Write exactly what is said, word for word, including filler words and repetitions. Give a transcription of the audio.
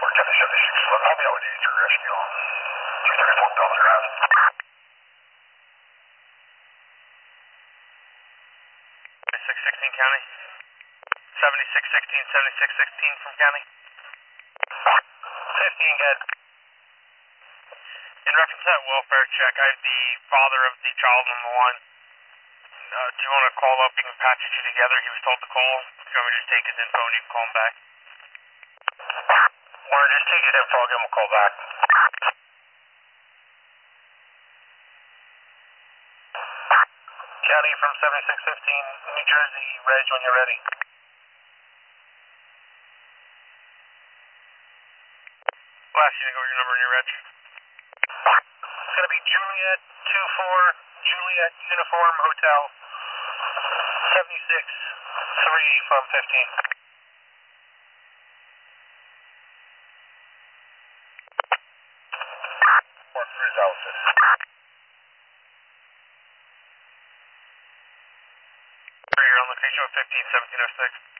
County seventy-six, I'll be out with eighty-three rescue. three thirty-four Belvedere Ave. seventy-six sixteen County. seventy-six sixteen, seventy-six sixteen from County. fifteen, good. In reference to that welfare check, I have the father of the child on the line. Uh, do you want to call up? You can patch you two together. He was told to call. If you want me to just take his info and you can call him back. Or just take his info, I'll give him a call back. County from seventy-six fifteen, New Jersey, Reg, when you're ready. Last, you to go with your number and your reg. It's going to be Juliet two four, Juliet Uniform Hotel, seventy-six three from fifteen. One three Allison. You're on location with fifteen seventeen oh six.